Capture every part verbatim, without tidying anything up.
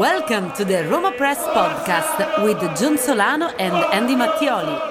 Welcome to the Roma Press Podcast with John Solano and Andy Mattioli.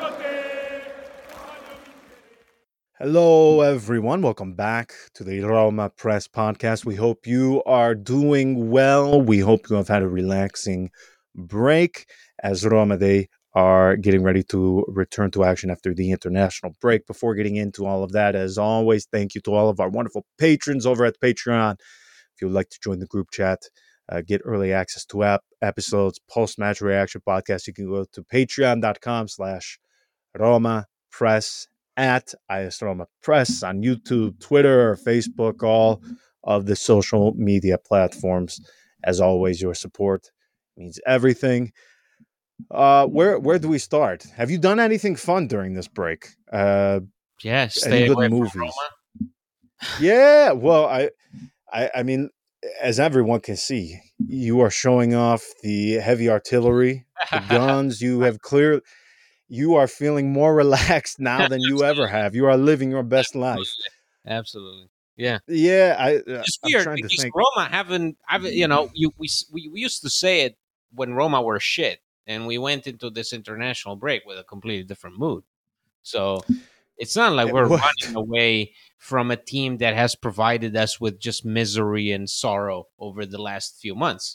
Hello, everyone. Welcome back to the Roma Press Podcast. We hope you are doing well. We hope you have had a relaxing break as Roma they are getting ready to return to action after the international break. Before getting into all of that, as always, thank you to all of our wonderful patrons over at Patreon. If you would like to join the group chat, uh, get early access to app episodes, post-match reaction podcast, you can go to patreon.com slash Roma Press at I S Roma Press on YouTube, Twitter, Facebook, all of the social media platforms. As always, your support means everything. Uh, where where do we start? Have you done anything fun during this break? Uh, yeah, any stay good away movies? from Roma. Yeah, well, I, I, I mean, as everyone can see, you are showing off the heavy artillery, the guns. You have clear. You are feeling more relaxed now than you ever have. You are living your best life. Absolutely. Yeah. Yeah, I. Uh, It's I'm weird trying to because think. Roma haven't, haven't, you know, you, we, we we used to say it when Roma were shit, and we went into this international break with a completely different mood. So it's not like we're What? running away from a team that has provided us with just misery and sorrow over the last few months.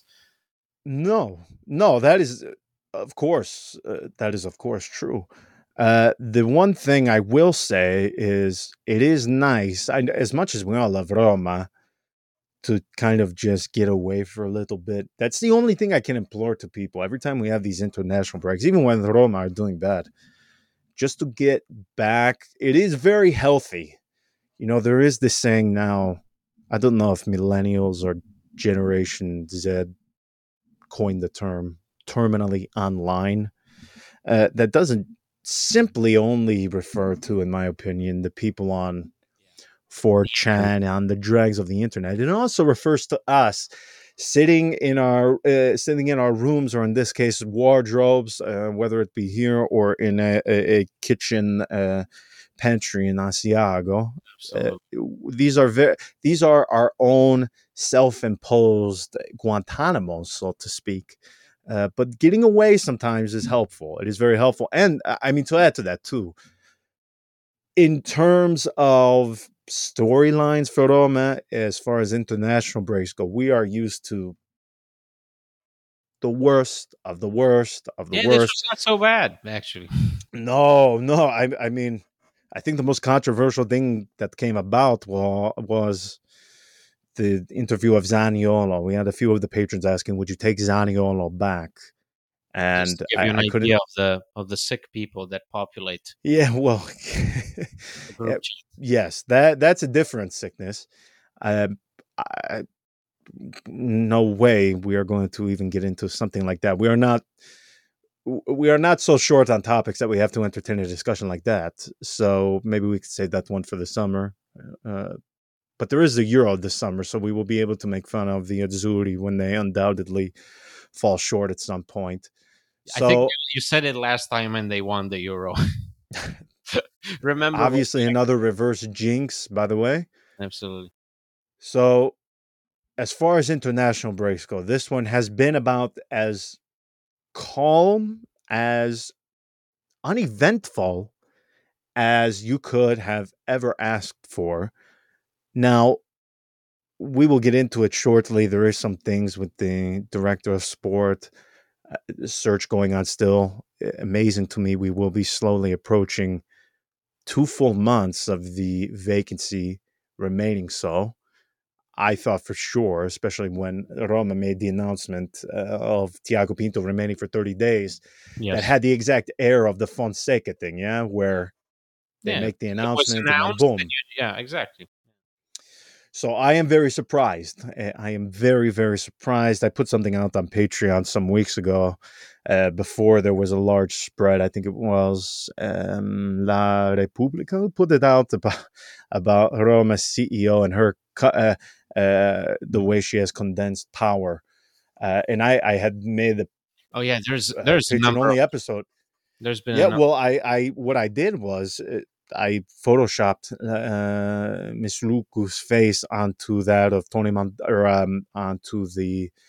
No, no, that is, uh, of course, uh, that is of course true. Uh, the one thing I will say is it is nice, I, as much as we all love Roma, to kind of just get away for a little bit. That's the only thing I can implore to people every time we have these international breaks, even when Roma are doing bad, just to get back. It is very healthy. You know, there is this saying now, I don't know if millennials or Generation Z coined the term terminally online. Uh, that doesn't simply only refer to, in my opinion, the people on four chan, on the dregs of the internet. It also refers to us sitting in our uh, sitting in our rooms, or in this case, wardrobes, uh, whether it be here or in a, a, a kitchen uh, pantry in Asiago. Uh, these are very these are our own self-imposed Guantanamo, so to speak. Uh, but getting away sometimes is helpful. It is very helpful, and I mean, to add to that too, in terms of storylines for Roma, as far as international breaks go, we are used to the worst of the worst of the Yeah, this worst. was not so bad, actually. No, no, I, I mean, I think the most controversial thing that came about was, was the interview of Zaniolo. We had a few of the patrons asking, "Would you take Zaniolo back?" And Just to give I, you an I couldn't. idea of the of the sick people that populate Yeah, well, the group yeah, chat. yes, that that's a different sickness. Um, I, no way we are going to even get into something like that. We are not we are not so short on topics that we have to entertain a discussion like that. So maybe we could save that one for the summer. Uh, but there is a Euro this summer, so we will be able to make fun of the Azzurri when they undoubtedly fall short at some point. I think So you said it last time and they won the Euro. Remember? obviously another reverse jinx, by the way. Absolutely. So as far as international breaks go, this one has been about as calm, as uneventful as you could have ever asked for. Now, we will get into it shortly. There is some things with the director of sport uh, search going on still. Amazing to me. We will be slowly approaching two full months of the vacancy remaining so. I thought for sure, especially when Roma made the announcement uh, of Thiago Pinto remaining for thirty days, Yes. that had the exact air of the Fonseca thing, yeah, where they Yeah, make the it was announcement and then announced. boom. And you, yeah, exactly. So I am very surprised. I am very, very surprised. I put something out on Patreon some weeks ago uh, before there was a large spread. I think it was um, La Repubblica put it out about, about Roma's C E O and her uh, uh, the way she has condensed power. Uh, and I, I had made the Oh yeah, there's uh, there's a Patreon number only of, episode. there's been a Yeah, number. well, I, I what I did was uh, I photoshopped uh, Miss Luku's face onto that of Tony Mon- or um, onto the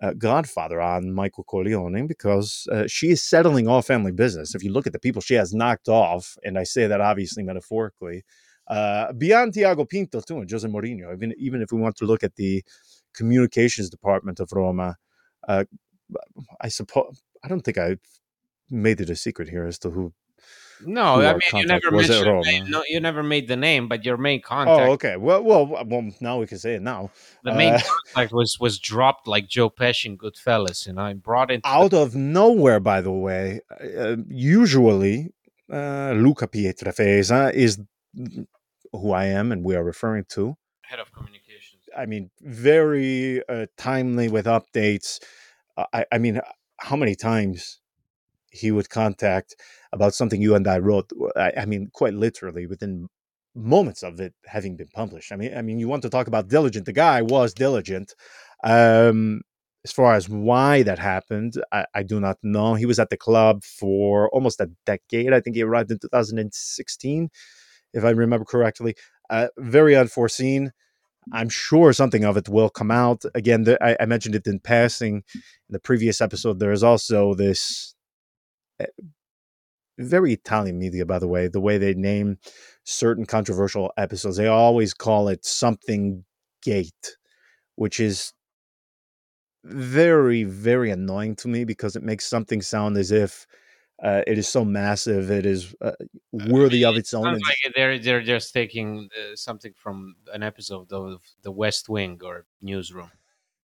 uh, godfather on Michael Corleone because uh, she is settling all family business. If you look at the people she has knocked off, and I say that obviously metaphorically, uh, beyond Tiago Pinto too, and Jose Mourinho, even, even if we want to look at the communications department of Roma, uh, I suppose, I don't think I made it a secret here as to who No, who I our mean you contact never was at mentioned. Roma. No, you never made the name, but your main Oh, contact, okay. Well, well, well. Now we can say it now. the main Uh, contact was was dropped like Joe Pesci in Goodfellas, you know, and brought into the. out of nowhere, by the way. Uh, usually, uh, Luca Pietrafesa is who I am and we are referring to. Head of communications. I mean, very uh, timely with updates. Uh, I, I mean, how many times he would contact about something you and I wrote? I, I mean, quite literally within moments of it having been published. I mean, I mean, you want to talk about diligent? The guy was diligent. Um, as far as why that happened, I, I do not know. He was at the club for almost a decade. I think he arrived in two thousand sixteen, if I remember correctly. Uh, very unforeseen. I'm sure something of it will come out. Again, the, I, I mentioned it in passing in the previous episode. There is also this uh, very Italian media, by the way, the way they name certain controversial episodes. They always call it something gate, which is very, very annoying to me because it makes something sound as if uh, it is so massive, it is uh, worthy of its own. Sounds And like they're they're just taking uh, something from an episode of The West Wing or Newsroom.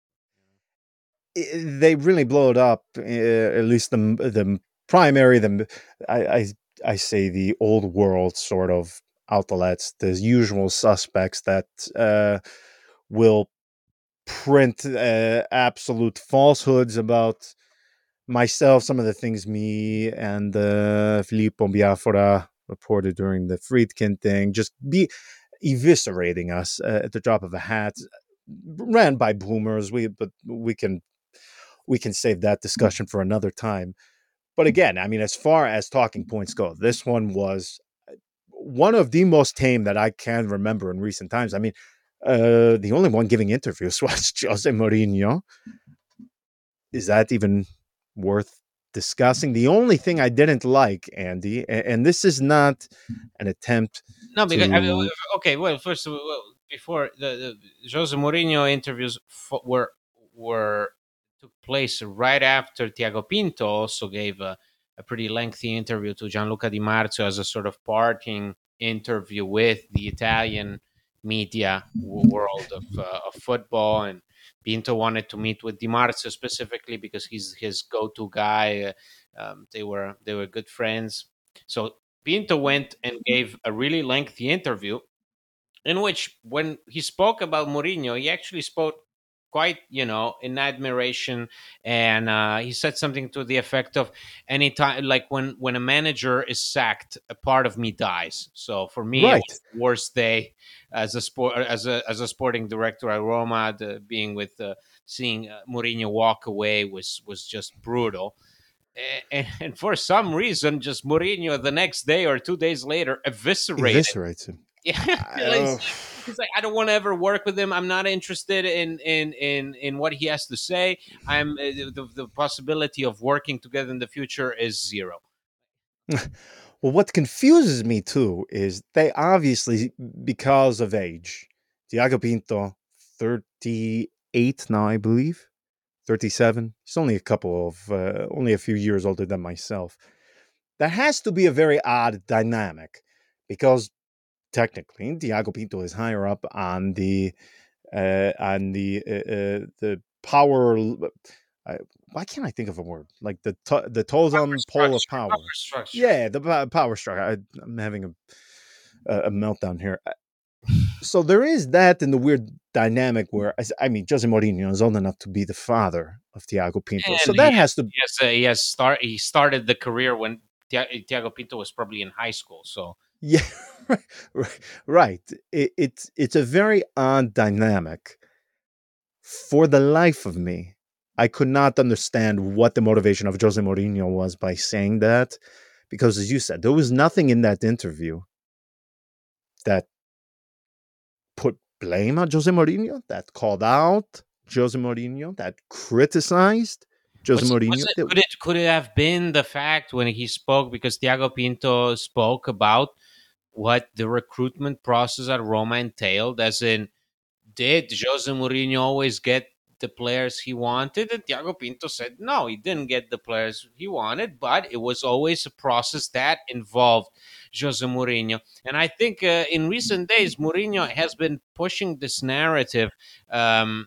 it- they really blow it up. Uh, at least the the primary, the I, I I say the old world sort of outlets, the usual suspects that uh, will print uh, absolute falsehoods about myself, some of the things me and uh, Filippo Biafora reported during the Friedkin thing, just be eviscerating us uh, at the drop of a hat, ran by boomers. We but we can we can save that discussion for another time. But again, I mean, as far as talking points go, this one was one of the most tame that I can remember in recent times. I mean, uh, the only one giving interviews was Jose Mourinho. Is that even worth discussing? The only thing I didn't like, Andy, and, and this is not an attempt No, because I mean, to. okay. Well, first of all, before the, the Jose Mourinho interviews f- were were took place right after Tiago Pinto also gave a, a pretty lengthy interview to Gianluca Di Marzio as a sort of parting interview with the Italian media w- world of, uh, of football. And Pinto wanted to meet with Di Marzio specifically because he's his go-to guy. Uh, um, they were they were good friends. So Pinto went and gave a really lengthy interview in which, when he spoke about Mourinho, he actually spoke quite, you know, in admiration, and uh, he said something to the effect of, "Anytime, like when when a manager is sacked, a part of me dies." So for me, it Right. was the worst day as a sport as a as a sporting director at Roma. The, being with uh, seeing uh, Mourinho walk away was was just brutal. And, and for some reason, just Mourinho the next day or two days later eviscerated. Eviscerates him. Yeah, I- like, oh. he's like, I don't want to ever work with him. I'm not interested in in in in what he has to say. I'm uh, the, the possibility of working together in the future is zero. Well, what confuses me too is they obviously, because of age, Tiago Pinto, thirty-eight now, I believe, thirty-seven. He's only a couple of, uh, only a few years older than myself. That has to be a very odd dynamic because technically Tiago Pinto is higher up on the, uh, on the, uh, uh, the power. Uh, why can't I think of a word like the to- the totem pole of Structure, power? power structure. Yeah, the po- power structure. I, I'm having a, a a meltdown here. Uh, So there is that in the weird dynamic where I s- I mean, Jose Mourinho is old enough to be the father of Tiago Pinto, so And that he has has, to. he has, uh, he has start he started the career when Tia- Tiago Pinto was probably in high school. So Yeah, right, right. It, it's it's a very odd dynamic. For the life of me, I could not understand what the motivation of Jose Mourinho was by saying that, because as you said, there was nothing in that interview that put blame on Jose Mourinho, that called out Jose Mourinho, that criticized Jose Was, Mourinho. was it, could it could it have been the fact when he spoke, because Thiago Pinto spoke about what the recruitment process at Roma entailed, as in, did Jose Mourinho always get the players he wanted? And Thiago Pinto said no, he didn't get the players he wanted, but it was always a process that involved Jose Mourinho. And I think uh, in recent days, Mourinho has been pushing this narrative. Um,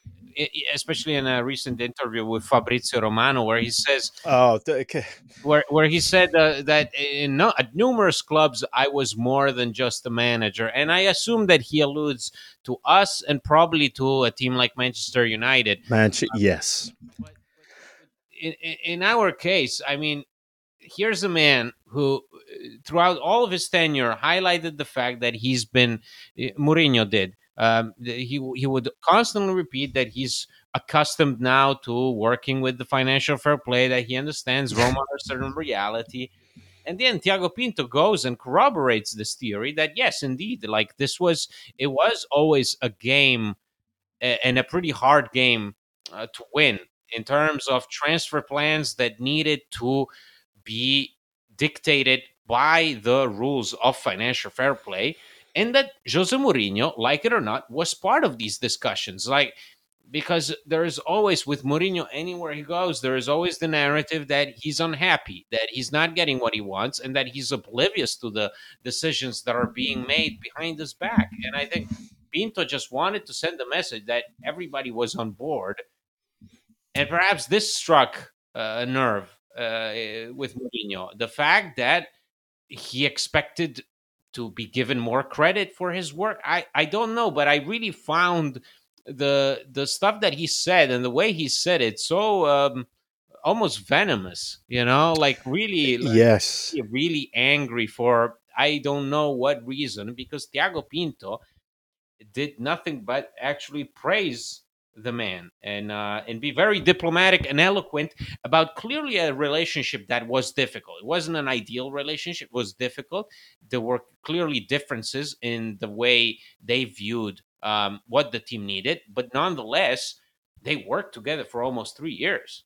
especially in a recent interview with Fabrizio Romano, where he says, oh, okay. where where he said uh, that in no, at numerous clubs I was more than just a manager, and I assume that he alludes to us and probably to a team like Manchester United. Manchester, yes. But, but in, in our case, I mean, here's a man who, throughout all of his tenure, highlighted the fact that he's been Mourinho did. Um, he he would constantly repeat that he's accustomed now to working with the financial fair play, that he understands Roma are a certain reality. And then Thiago Pinto goes and corroborates this theory that yes, indeed, like this was, it was always a game, and a pretty hard game uh, to win, in terms of transfer plans that needed to be dictated by the rules of financial fair play, and that Jose Mourinho, like it or not, was part of these discussions. Like, because there is always, with Mourinho, anywhere he goes, there is always the narrative that he's unhappy, that he's not getting what he wants, and that he's oblivious to the decisions that are being made behind his back. And I think Pinto just wanted to send a message that everybody was on board, and perhaps this struck uh, a nerve uh, with Mourinho. The fact that he expected to be given more credit for his work. I, I don't know, but I really found the the stuff that he said and the way he said it so um, almost venomous, you know, like really, like, yes, really angry for I don't know what reason, because Thiago Pinto did nothing but actually praise the man and uh, and be very diplomatic and eloquent about clearly a relationship that was difficult. It wasn't an ideal relationship. It was difficult. There were clearly differences in the way they viewed um, what the team needed, but nonetheless, they worked together for almost three years.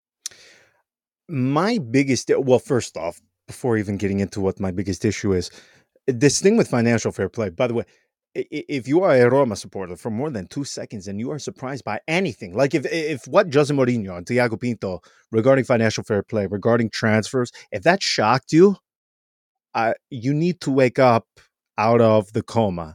My biggest, well, first off, before even getting into what my biggest issue is, this thing with financial fair play, by the way, if you are a Roma supporter for more than two seconds and you are surprised by anything, like if if what Jose Mourinho and Thiago Pinto regarding financial fair play, regarding transfers, if that shocked you, uh, you need to wake up out of the coma.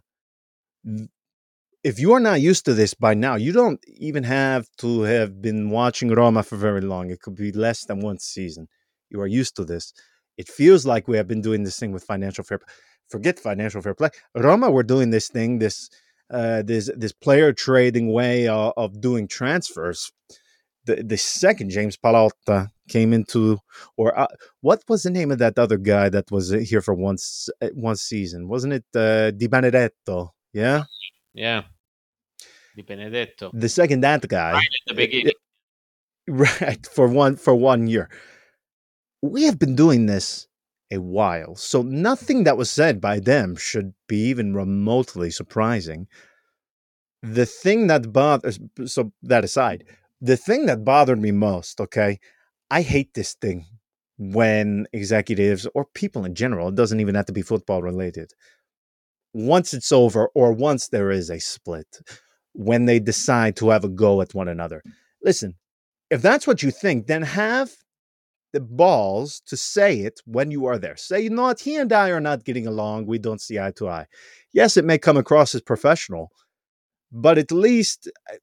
If you are not used to this by now, you don't even have to have been watching Roma for very long. It could be less than one season. You are used to this. It feels like we have been doing this thing with financial fair play. Forget financial fair play. Roma were doing this thing, this uh, this this player trading way of, of doing transfers. The the second James Pallotta came into, or uh, what was the name of that other guy that was here for once one season? Wasn't it uh, Di Benedetto? Yeah, yeah, Di Benedetto. The second that guy, right at the beginning, right for one for one year. We have been doing this a while, so nothing that was said by them should be even remotely surprising. The thing that bothers, so that aside, the thing that bothered me most, okay, I hate this thing when executives or people in general, it doesn't even have to be football related, once it's over or once there is a split, when they decide to have a go at one another. Listen, if that's what you think, then have the balls to say it when you are there. Say, you know what, he and I are not getting along. We don't see eye to eye. Yes, it may come across as professional, but at least I,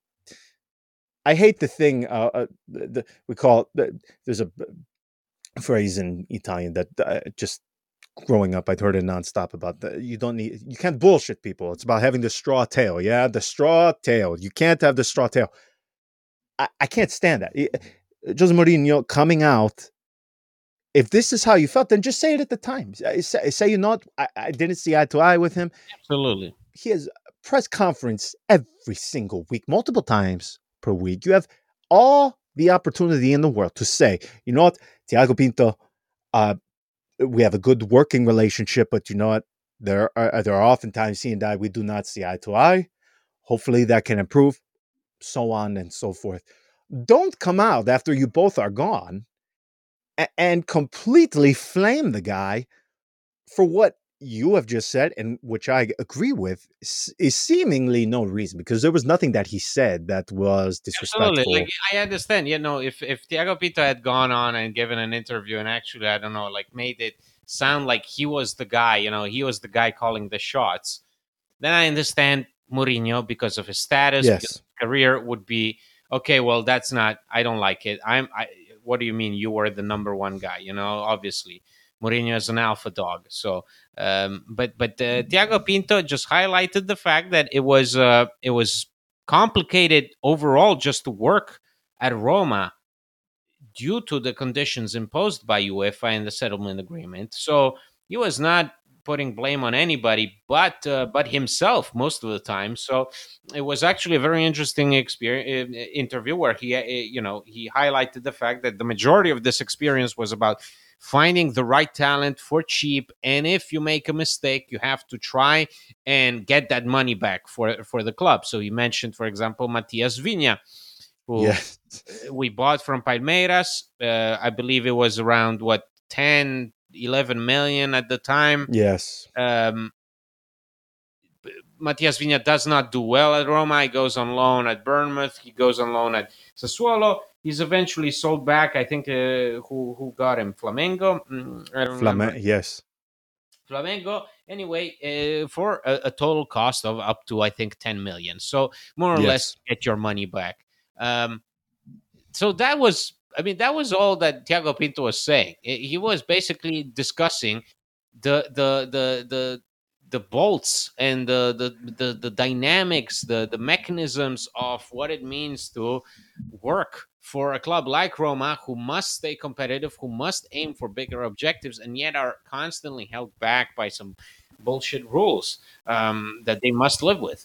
I hate the thing. Uh, uh, the, the, we call it, there's a phrase in Italian that uh, just growing up, I'd heard it nonstop about the, you don't need, you can't bullshit people. It's about having the straw tail. Yeah, the straw tail. You can't have the straw tail. I, I can't stand that. Jose Mourinho coming out, if this is how you felt, then just say it at the time. Say, say you know what, I, I didn't see eye to eye with him. Absolutely. He has a press conference every single week, multiple times per week. You have all the opportunity in the world to say, you know what, Thiago Pinto, uh, we have a good working relationship, but you know what, there are there are oftentimes he and I, we do not see eye to eye. Hopefully that can improve. so on and so forth. Don't come out after you both are gone a- and completely flame the guy for what you have just said, and which I agree with, s- is seemingly no reason, because there was nothing that he said that was Absolutely. Like, disrespectful. I understand, you know, if if Tiago Pinto had gone on and given an interview and actually, I don't know, like made it sound like he was the guy, you know, he was the guy calling the shots, then I understand Mourinho because of his status, because Yes. his career would be okay. Well, that's not. I don't like it. I'm. I. What do you mean? You were the number one guy. You know, obviously, Mourinho is an alpha dog. So, um, but but uh, Tiago Pinto just highlighted the fact that it was uh, it was complicated overall just to work at Roma due to the conditions imposed by UEFA in the settlement agreement. So he was not putting blame on anybody but uh, but himself most of the time. So it was actually a very interesting experience interview where he uh, you know he highlighted the fact that the majority of this experience was about finding the right talent for cheap, and if you make a mistake you have to try and get that money back for for the club. So he mentioned, for example, Matias Vinha, who Yes. we bought from Palmeiras. Uh, I believe it was around what ten, eleven million at the time. Yes. Um, Matias Vinha does not do well at Roma. He goes on loan at Bournemouth. He goes on loan at Sassuolo. He's eventually sold back. I think uh, who who got him? Flamengo. Mm, I don't remember. Flamengo. Yes. Flamengo. Anyway, uh, for a, a total cost of up to I think ten million. So more or less Yes. get your money back. Um, so that was, I mean, that was all that Tiago Pinto was saying. He was basically discussing the the the the the bolts and the the the, the dynamics, the the mechanisms of what it means to work for a club like Roma, who must stay competitive, who must aim for bigger objectives, and yet are constantly held back by some bullshit rules um, that they must live with.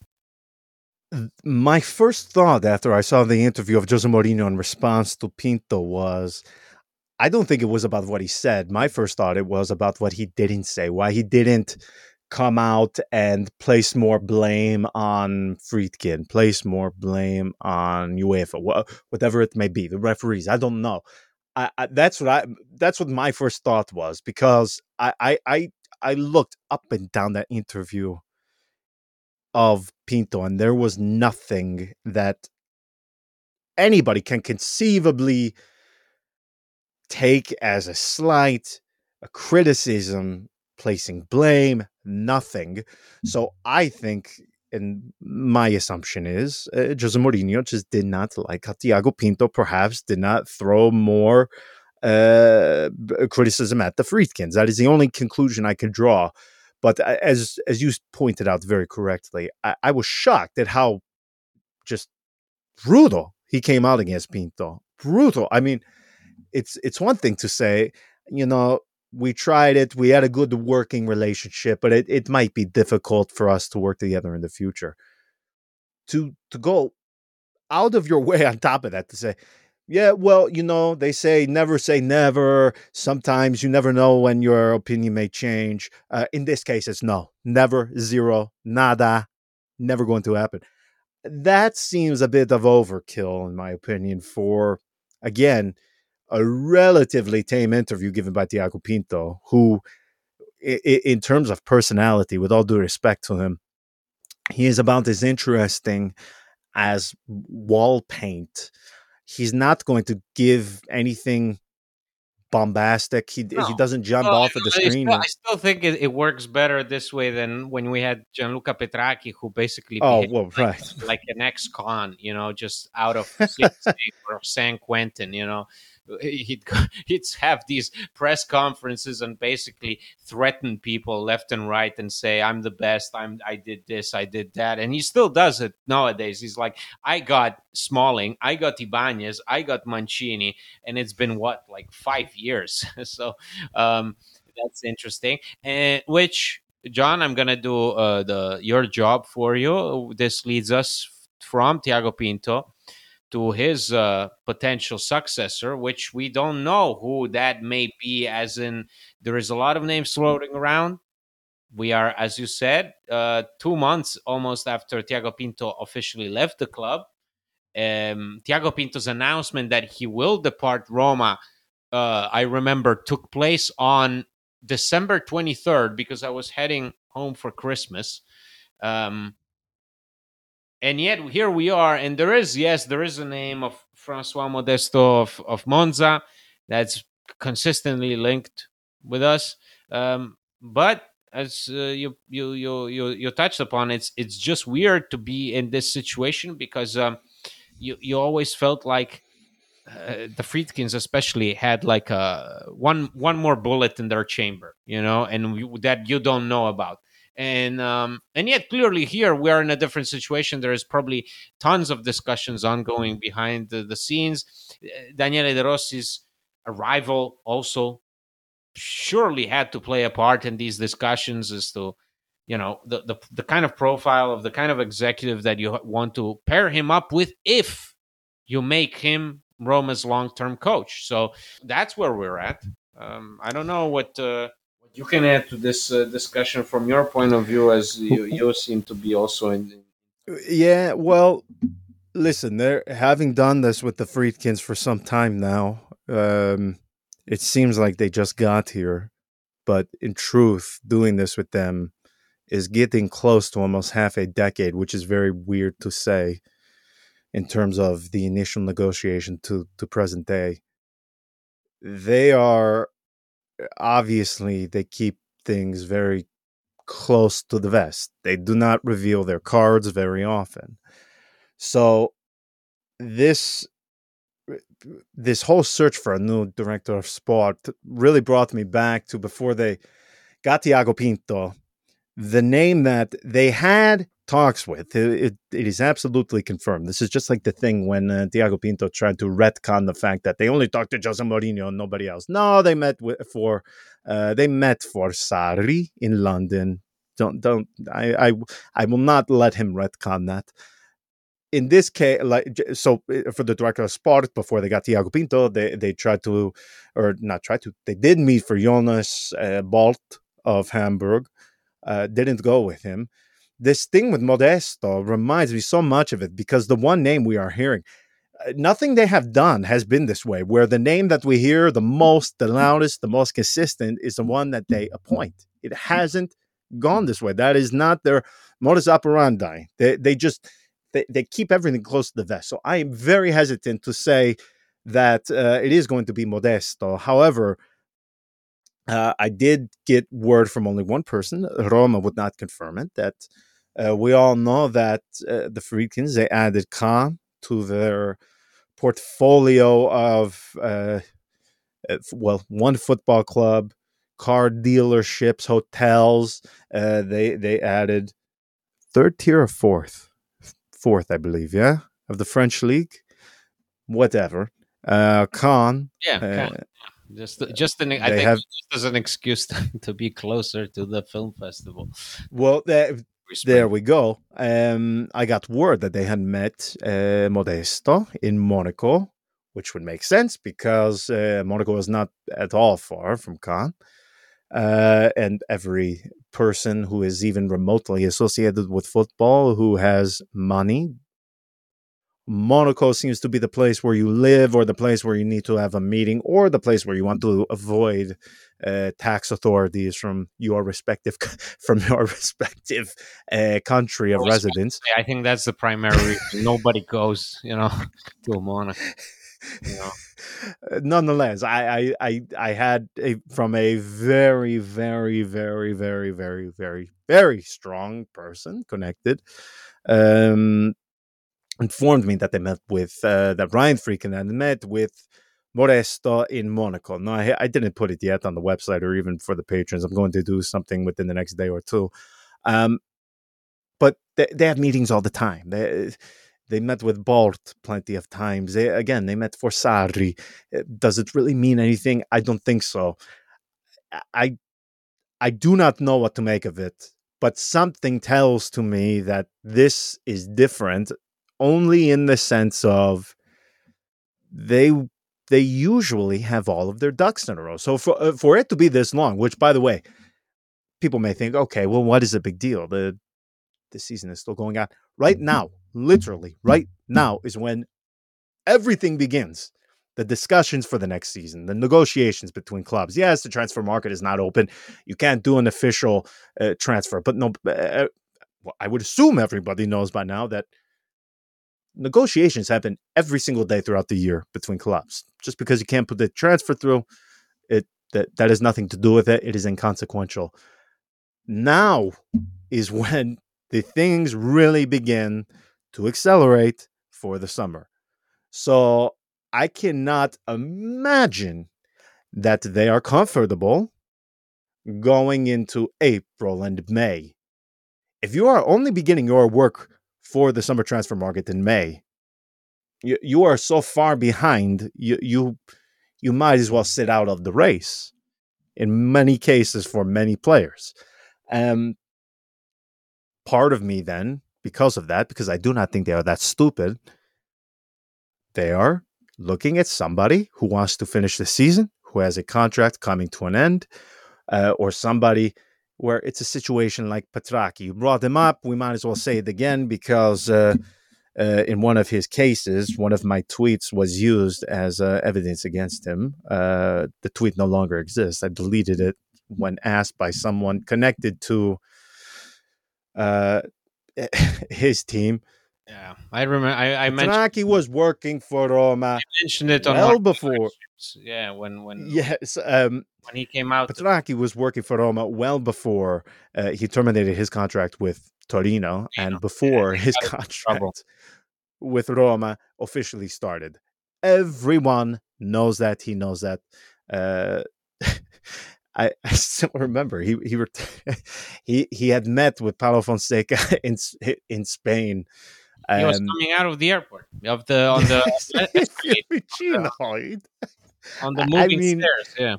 My first thought after I saw the interview of Jose Mourinho in response to Pinto was, I don't think it was about what he said. My first thought it was about what he didn't say, why he didn't come out and place more blame on Friedkin, place more blame on UEFA, wha- whatever it may be, the referees. I don't know. I, I, that's what I. That's what my first thought was, because I, I, I, I looked up and down that interview of Pinto, and there was nothing that anybody can conceivably take as a slight, a criticism, placing blame, nothing. So I think, and my assumption is, uh, Jose Mourinho just did not like how Tiago Pinto perhaps did not throw more uh, criticism at the Friedkins. That is the only conclusion I could draw. But as as you pointed out very correctly, I, I was shocked at how just brutal he came out against Pinto. Brutal. I mean, it's it's one thing to say, you know, we tried it, we had a good working relationship, but it, it might be difficult for us to work together in the future. To to go out of your way on top of that to say, yeah, well, you know, they say never say never. Sometimes you never know when your opinion may change. Uh, in this case, it's no, never, zero, nada, never going to happen. That seems a bit of overkill, in my opinion, for, again, a relatively tame interview given by Tiago Pinto, who, in terms of personality, with all due respect to him, he is about as interesting as wall paint. He's not going to give anything bombastic. He No. he doesn't jump Well, off of the I screen. still, And, I still think it, it works better this way than when we had Gianluca Petracchi, who basically oh behaved well, like right. like an ex-con, you know, just out of Sing Sing or San Quentin, you know. He'd he'd have these press conferences and basically threaten people left and right and say, "I'm the best. I'm I did this. I did that," and he still does it nowadays. He's like, "I got Smalling. I got Ibanez. I got Mancini," and it's been what, like five years. So um, that's interesting. And which, John, I'm gonna do uh, the your job for you. This leads us from Tiago Pinto to his uh, potential successor, which we don't know who that may be. As in, there is a lot of names floating around. We are, as you said, uh, two months almost after Tiago Pinto officially left the club. um, Tiago Pinto's announcement that he will depart Roma, uh, I remember, took place on December twenty-third because I was heading home for Christmas. Um, and yet here we are, and there is, yes, there is a name of Francois Modesto of, of Monza that's consistently linked with us. Um, but as uh, you, you you you you touched upon, it's it's just weird to be in this situation because um, you you always felt like uh, the Friedkins especially had like a one one more bullet in their chamber, you know, and we, that you don't know about. And um, and yet clearly here we are in a different situation. There is probably tons of discussions ongoing behind the, the scenes. Uh, Daniele De Rossi's arrival also surely had to play a part in these discussions as to, you know, the, the the kind of profile of the kind of executive that you want to pair him up with if you make him Roma's long-term coach. So that's where we're at. Um, I don't know what uh, what you can add to this uh, discussion from your point of view, as you, you seem to be also in. Yeah, well, listen, they're having done this with the Friedkins for some time now. Um, it seems like they just got here, but in truth, doing this with them is getting close to almost half a decade, which is very weird to say in terms of the initial negotiation to, to present day. They are, obviously, they keep things very close to the vest. They do not reveal their cards very often. So this this whole search for a new director of sport really brought me back to before they got Tiago Pinto. The name that they had talks with, it, it, it is absolutely confirmed. This is just like the thing when uh, Tiago Pinto tried to retcon the fact that they only talked to Jose Mourinho and nobody else. No, they met with, for uh, they met for Sarri in London. Don't don't I I I will not let him retcon that. In this case, like so, for the director of sport, before they got Tiago Pinto, they they tried to, or not tried to, they did meet for Jonas uh, Bolt of Hamburg. Uh, didn't go with him. This thing with Modesto reminds me so much of it because the one name we are hearing, uh, nothing they have done has been this way, where the name that we hear the most, the loudest, the most consistent is the one that they appoint. It hasn't gone this way. That is not their modus operandi. They, they just, they, they keep everything close to the vest. So I am very hesitant to say that uh, it is going to be Modesto. However, Uh, I did get word from only one person. Roma would not confirm it. That uh, we all know that uh, the Friedkins, they added Kahn to their portfolio of, uh, well, one football club, car dealerships, hotels. Uh, they they added third tier or fourth, fourth, I believe, yeah, of the French league, whatever. Uh, Kahn. Yeah, uh, just just an I think have, just as an excuse to, to be closer to the film festival. Well, there, there we go. Um, I got word that they had met uh, Modesto in Monaco, which would make sense because uh, Monaco is not at all far from Cannes. Uh, and every person who is even remotely associated with football who has money, Monaco seems to be the place where you live, or the place where you need to have a meeting, or the place where you want to avoid uh, tax authorities from your respective from your respective uh, country of residence. I think that's the primary reason. Nobody goes, you know, to Monaco. You know. Nonetheless, I I I, I had a, from a very very very very very very very strong person connected. Um, informed me that they met with, uh, that Ryan Friedkin had met with Modesto in Monaco. No, I, I didn't put it yet on the website or even for the patrons. I'm going to do something within the next day or two. Um, but they, they have meetings all the time. They they met with Bolt plenty of times. They, again, they met for Sarri. Does it really mean anything? I don't think so. I I do not know what to make of it, but something tells to me that this is different, only in the sense of they they usually have all of their ducks in a row. So for uh, for it to be this long, which, by the way, people may think, okay, well, what is a big deal? The the season is still going on right now. literally right now is when everything begins. The discussions for the next season, the negotiations between clubs. Yes, the transfer market is not open. You can't do an official uh, transfer, but no, uh, well, I would assume everybody knows by now that negotiations happen every single day throughout the year between clubs. Just because you can't put the transfer through, it that, that has nothing to do with it. It is inconsequential. Now is when the things really begin to accelerate for the summer. So I cannot imagine that they are comfortable going into April and May. If you are only beginning your work for the summer transfer market in May, you, you are so far behind, you, you you might as well sit out of the race in many cases for many players. Um, part of me then, because of that, because I do not think they are that stupid, they are looking at somebody who wants to finish the season, who has a contract coming to an end, uh, or somebody where it's a situation like Petracchi. You brought him up. We might as well say it again because uh, uh, in one of his cases, one of my tweets was used as uh, evidence against him. Uh, the tweet no longer exists. I deleted it when asked by someone connected to uh, his team. Yeah, I remember. I, I mentioned Petracchi was working for Roma. I mentioned it on well one of the before. friendships. Yeah, when when Yes, um, when he came out. Petracchi was working for Roma well before uh, he terminated his contract with Torino, and before Yeah, his got into trouble. contract with Roma officially started. Everyone knows that. He knows that. Uh, I, I still remember he he he he had met with Paulo Fonseca in in Spain. He was Um, coming out of the airport of the on the escalator, on the, on the moving I mean, stairs. Yeah,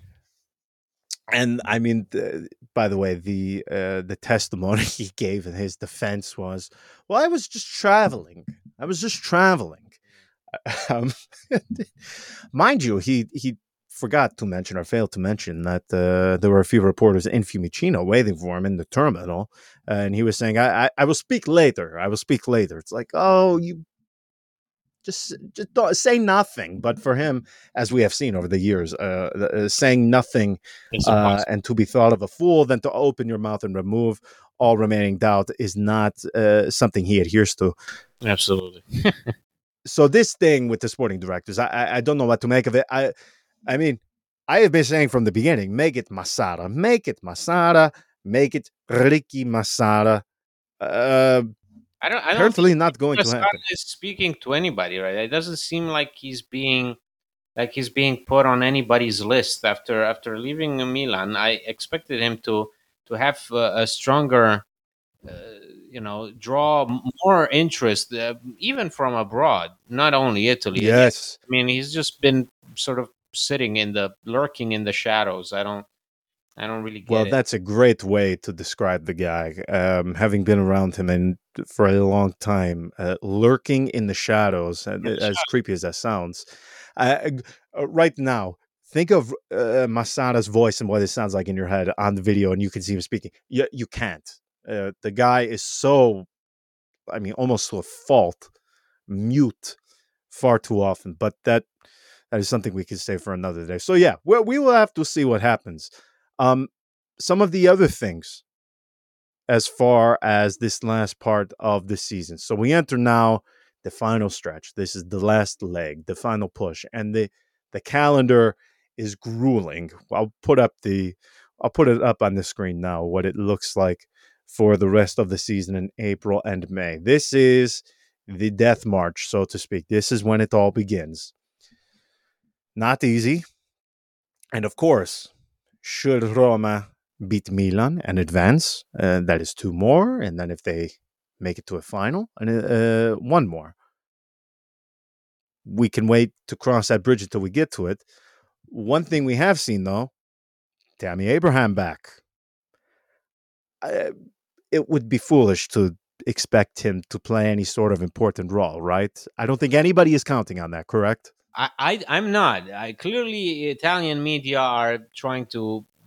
and I mean, the, by the way, the uh, the testimony he gave in his defense was, "Well, I was just traveling. I was just traveling." Um, mind you, he he forgot to mention or failed to mention that uh, there were a few reporters in Fiumicino waiting for him in the terminal, uh, and he was saying, I, I, I will speak later. I will speak later. It's like, oh, you just, just don't, say nothing. But for him, as we have seen over the years, uh, uh, saying nothing uh, and to be thought of a fool than to open your mouth and remove all remaining doubt is not uh, something he adheres to. Absolutely. So this thing with the sporting directors, I, I, I don't know what to make of it. I I mean, I have been saying from the beginning, make it Massara, make it Massara, make it Ricky Massara. Uh, I don't. I don't apparently think not going to Massara happen. is speaking to anybody, right? It doesn't seem like he's being like he's being put on anybody's list after after leaving Milan. I expected him to to have uh, a stronger, uh, you know, draw more interest, uh, even from abroad, not only Italy. Yes, I mean, he's just been sort of sitting in the lurking in the shadows. I don't. I don't really get well, it. that's a great way to describe the guy. Um, having been around him and for a long time, uh, lurking in the shadows, uh, as creepy as that sounds. Uh, uh, right now, think of uh, Massara's voice and what it sounds like in your head on the video, and you can see him speaking. You, you can't. Uh, the guy is so, I mean, almost to a fault, mute far too often. But that that is something we can say for another day. So yeah, we we will have to see what happens. Um, some of the other things as far as this last part of the season. So we enter now the final stretch. This is the last leg, the final push, and the the calendar is grueling. I'll put up the I'll put it up on the screen now what it looks like for the rest of the season in April and May. This is the death march, so to speak. This is when it all begins. Not easy. And of course, should Roma beat Milan and advance, uh, that is two more. And then if they make it to a final, and uh, one more. We can wait to cross that bridge until we get to it. One thing we have seen, though, Tammy Abraham back. Uh, it would be foolish to expect him to play any sort of important role, right? I don't think anybody is counting on that, correct? I, I I'm not. I clearly Italian media are trying to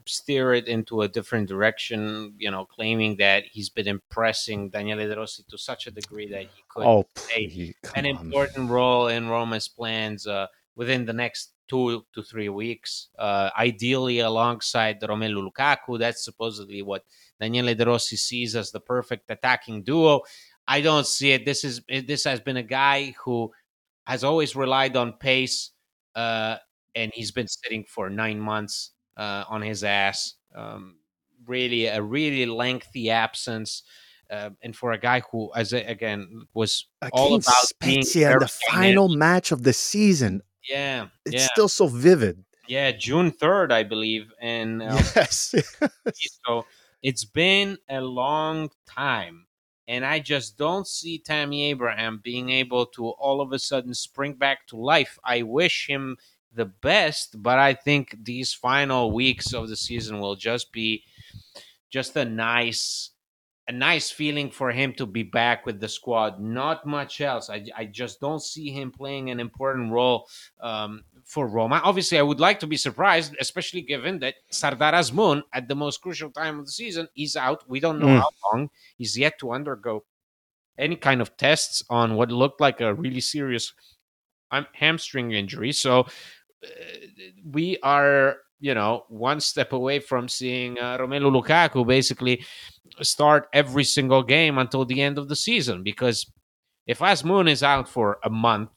steer it into a different direction, you know, claiming that he's been impressing Daniele De Rossi to such a degree that he could Oh, play please, an come on. important role in Roma's plans uh, within the next two to three weeks, uh, ideally alongside Romelu Lukaku. That's supposedly what Daniele De Rossi sees as the perfect attacking duo. I don't see it. This is this has been a guy who has always relied on pace, uh, and he's been sitting for nine months uh, on his ass. Um, really, a really lengthy absence. Uh, and for a guy who, as a, again, was all Against about being Spezia in very the dynamic. final match of the season. Yeah, It's yeah, still so vivid. yeah. June third, I believe, and uh, Yes. yes. so it's been a long time. And I just don't see Tammy Abraham being able to all of a sudden spring back to life. I wish him the best, but I think these final weeks of the season will just be just a nice a nice feeling for him to be back with the squad. Not much else. I, I just don't see him playing an important role um, for Roma. Obviously, I would like to be surprised, especially given that Sardar Azmoun, at the most crucial time of the season, is out. We don't know Mm. how long. He's yet to undergo any kind of tests on what looked like a really serious um, hamstring injury. So uh, we are, you know, one step away from seeing uh, Romelu Lukaku basically start every single game until the end of the season. Because if Azmoun is out for a month,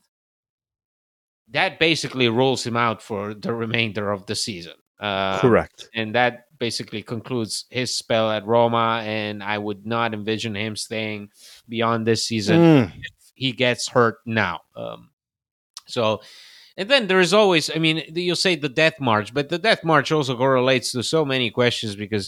that basically rules him out for the remainder of the season. Um, Correct. And that basically concludes his spell at Roma. And I would not envision him staying beyond this season Mm. if he gets hurt now. Um, so, and then there is always, I mean, you'll say the death march, but the death march also correlates to so many questions because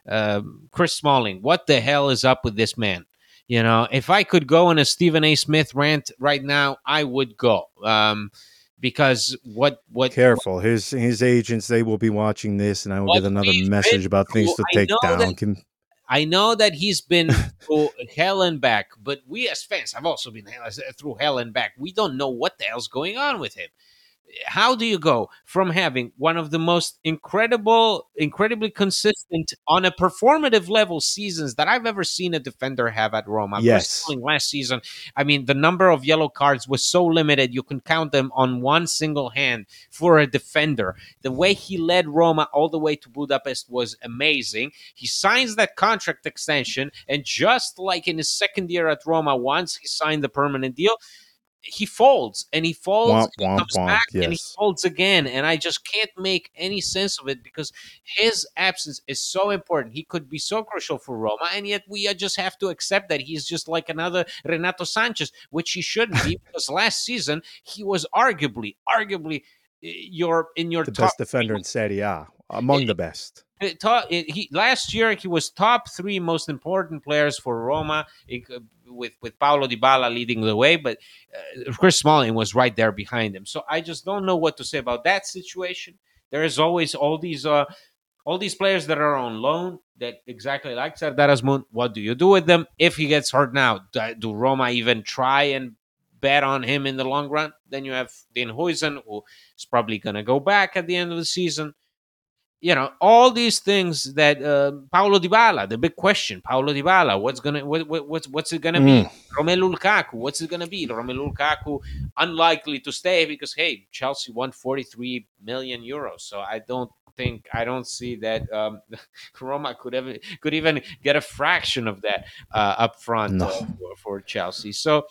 um, Chris Smalling, what the hell is up with this man? You know, if I could go on a Stephen A. Smith rant right now, I would go. Um, because what what Careful. His his agents, they will be watching this, and I will what get another we've message been about things through, to I take know down. that Can- I know that he's been through hell and back, but we as fans have also been hell- through hell and back. We don't know what the hell's going on with him. How do you go from having one of the most incredible, incredibly consistent on a performative level seasons that I've ever seen a defender have at Roma? Chris Yes. Smalling last season, I mean, the number of yellow cards was so limited, you can count them on one single hand for a defender. The way he led Roma all the way to Budapest was amazing. He signs that contract extension, and just like in his second year at Roma, once he signed the permanent deal, he folds and he folds Womp, and he womp, comes womp. back and he Yes. folds again, and I just can't make any sense of it because his absence is so important. He could be so crucial for Roma, and yet we uh, just have to accept that he's just like another Renato Sanchez, which he shouldn't be because last season he was arguably arguably uh, your in your The top best defender in Serie A, among the best. it, ta- it, he last year he was top three most important players for Roma, it, uh, with with Paulo Dybala leading the way, but uh, Chris Smalling was right there behind him. So I just don't know what to say about that situation. There is always all these uh, all these players that are on loan that exactly like Sardar Azmoun. What do you do with them if he gets hurt now? Do, do Roma even try and bet on him in the long run? Then you have Dean Huijsen, who is probably going to go back at the end of the season. You know, all these things that uh, Paulo Dybala, the big question, Paulo Dybala, what's gonna what, what, what's what's it gonna be? Mm. Romelu Lukaku, what's it gonna be? Romelu Lukaku unlikely to stay because hey, Chelsea won forty-three million euros, so I don't think I don't see that um, Roma could ever could even get a fraction of that uh, up front No. uh, for, for Chelsea. So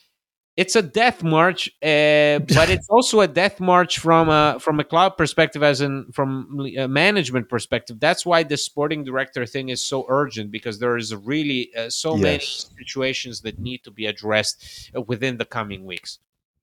it's a death march, uh, but it's also a death march from a from a club perspective, as in from a management perspective. That's why the sporting director thing is so urgent because there is really uh, so many Yes. situations that need to be addressed uh, within the coming weeks.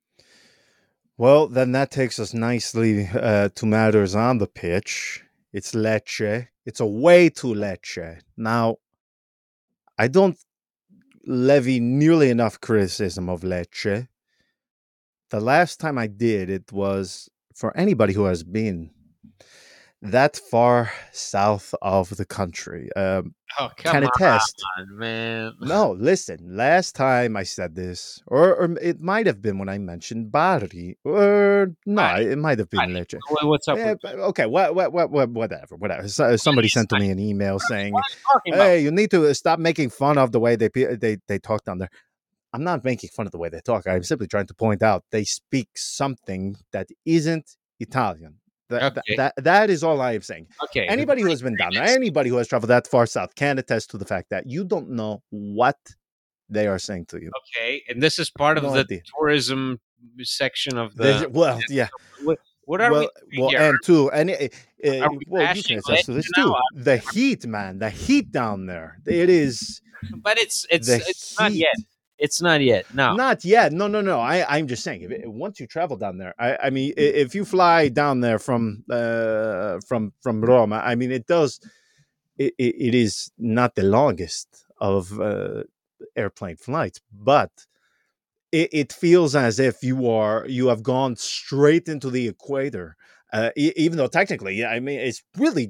Well, then that takes us nicely uh, to matters on the pitch. It's Lecce. It's away to Lecce. Now, I don't levy nearly enough criticism of Lecce. The last time I did, it was for anybody who has been that far south of the country. Um, Oh, can come attest. on, man. No, listen. Last time I said this, or, or it might have been when I mentioned Bari, or no, Bari, it might have been Bari. Lecce. Wha- What's up Eh, with but- okay, what, what, what, what, whatever, whatever. So, somebody It's sent to not- me an email What saying, are you talking about? "Hey, you need to stop making fun of the way they pe- they they talk down there." I'm not making fun of the way they talk. I'm simply trying to point out they speak something that isn't Italian. That, that, Okay. that, that is all I am saying. Okay. Anybody who has been down there, anybody who has traveled that far south can attest to the fact that you don't know what they are saying to you. Okay, and this is part of No the idea. tourism section of This- the. well, yeah. What, what are well, we doing well, here? and two, and uh, Are we well, you bashing can attest to this Lecce now? too. The heat, man, the heat down there. It is But it's it's the it's not heat. yet. It's not yet. No. Not yet. No, no, no. I, I'm just saying. If it, once you travel down there, I, I mean, i- if you fly down there from uh, from from Roma, I mean, it does. It, it, it is not the longest of uh, airplane flights, but it, it feels as if you are you have gone straight into the equator. Uh, e- even though technically, yeah, I mean, it's really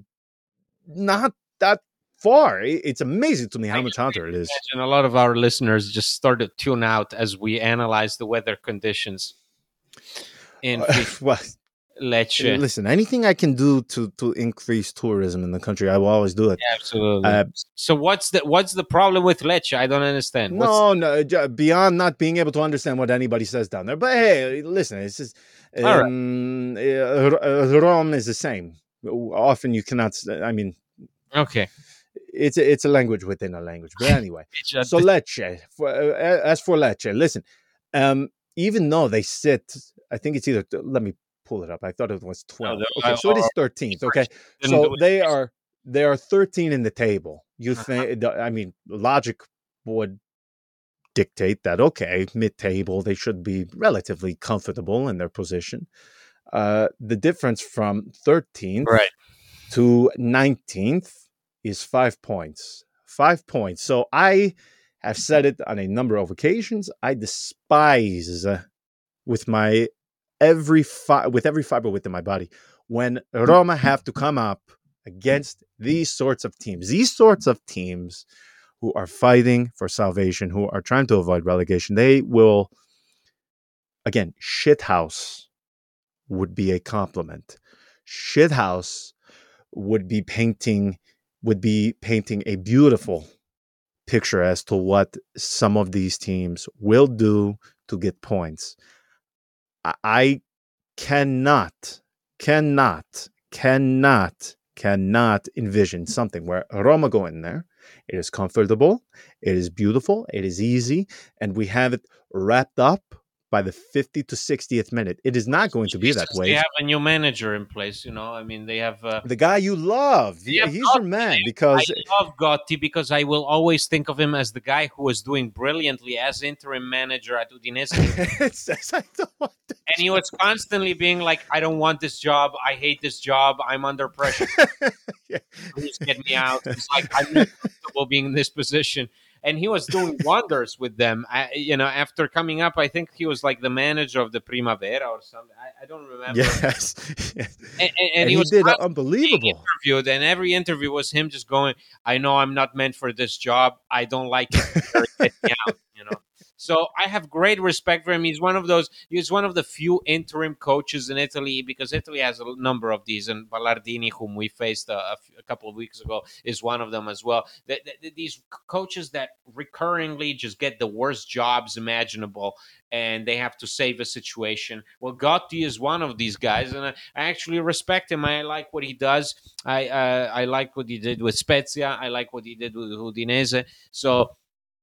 not that far. It, it's amazing to me how I much hotter it is. imagine a lot of our listeners just started to tune out as we analyze the weather conditions in well, Lecce. listen, anything I can do to to increase tourism in the country, I will always do it. Absolutely. Uh, so what's the what's the problem with Lecce? I don't understand. What's no, no, j- beyond not being able to understand what anybody says down there. But hey, listen, it's just All right. um, uh, uh, Rome is the same. Often you cannot. s- I mean, okay. it's a, it's a language within a language. But anyway, It's just- so Lecce. For, uh, as for Lecce, listen. Um, even though they sit, I think it's either. Let me pull it up. I thought it was twelve. no, Okay, I- so it is or- thirteenth. Okay, Then so do- they are they are thirteen in the table. You Uh-huh. think? I mean, logic would dictate that okay, mid-table, they should be relatively comfortable in their position. Uh, the difference from thirteenth Right. to nineteenth is five points. Five points. So I have said it on a number of occasions. I despise uh, with my every fi- with every fiber within my body when Roma have to come up against these sorts of teams. These sorts of teams who are fighting for salvation, who are trying to avoid relegation, they will, again, shithouse would be a compliment. Shithouse would be painting would be painting a beautiful picture as to what some of these teams will do to get points. I, I cannot, cannot, cannot, cannot envision something where Roma go in there. It is comfortable, it is beautiful, it is easy, and we have it wrapped up by the fiftieth to sixtieth minute. It is not going to be that Since way. They have a new manager in place, you know. I mean, they have. Uh, The guy you love, he- Yeah, he's your man because I love Gotti because I will always think of him as the guy who was doing brilliantly as interim manager at Udinese, it says I don't want to. and he was constantly being like, "I don't want this job. I hate this job. I'm under pressure. Yeah. Please get me out." He's like, "I'm not comfortable being in this position." And he was doing wonders with them. I, you know, after coming up, I think he was like the manager of the Primavera or something. I, I don't remember. Yes, yes. And, and, and and he he was did being unbelievable. interviewed, and every interview was him just going, "I know I'm not meant for this job. I don't like it. Get me out." You know. So I have great respect for him. He's one of those. He's one of the few interim coaches in Italy because Italy has a number of these, and Ballardini, whom we faced a, a f- a couple of weeks ago, is one of them as well. The, the, these coaches that recurringly just get the worst jobs imaginable, and they have to save a situation. Well, Gotti is one of these guys, and I, I actually respect him. I like what he does. I uh, I like what he did with Spezia. I like what he did with Udinese. So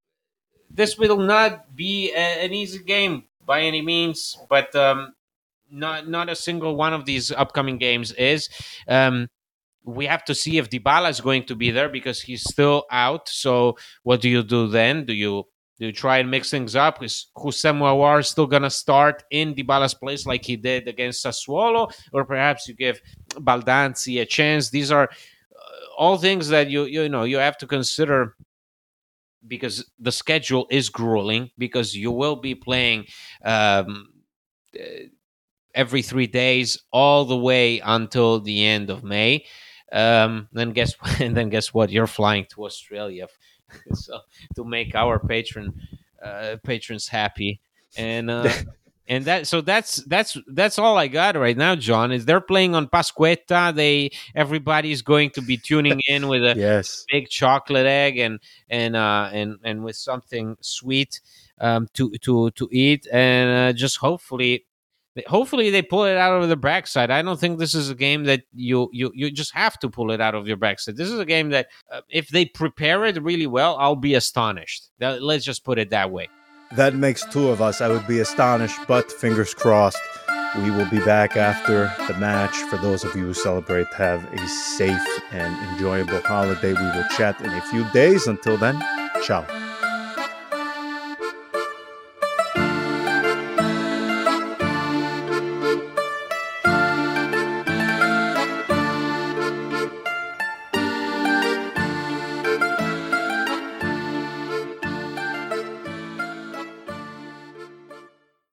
this will not be a, an easy game by any means, but um, not not a single one of these upcoming games is. Um, we have to see if Dybala is going to be there because he's still out. So what do you do then? Do you do you try and mix things up? Is Houssem Aouar still going to start in Dybala's place like he did against Sassuolo? Or perhaps you give Baldanzi a chance? These are uh, all things that you you know you have to consider because the schedule is grueling because you will be playing um, uh, every three days, all the way until the end of May. Um, then guess and then guess what? You're flying to Australia so, to make our patron uh, patrons happy, and uh, and that so that's that's that's all I got right now, John. Is they're playing on Pasquetta? They everybody's going to be tuning in with a Yes. big chocolate egg and and uh, and and with something sweet um, to to to eat, and uh, just hopefully. Hopefully they pull it out of their backside. I don't think this is a game that you you you just have to pull it out of your backside. This is a game that uh, if they prepare it really well, I'll be astonished. That, let's just put it that way. That makes two of us. I would be astonished, but fingers crossed. We will be back after the match. For those of you who celebrate, have a safe and enjoyable holiday. We will chat in a few days. Until then, ciao.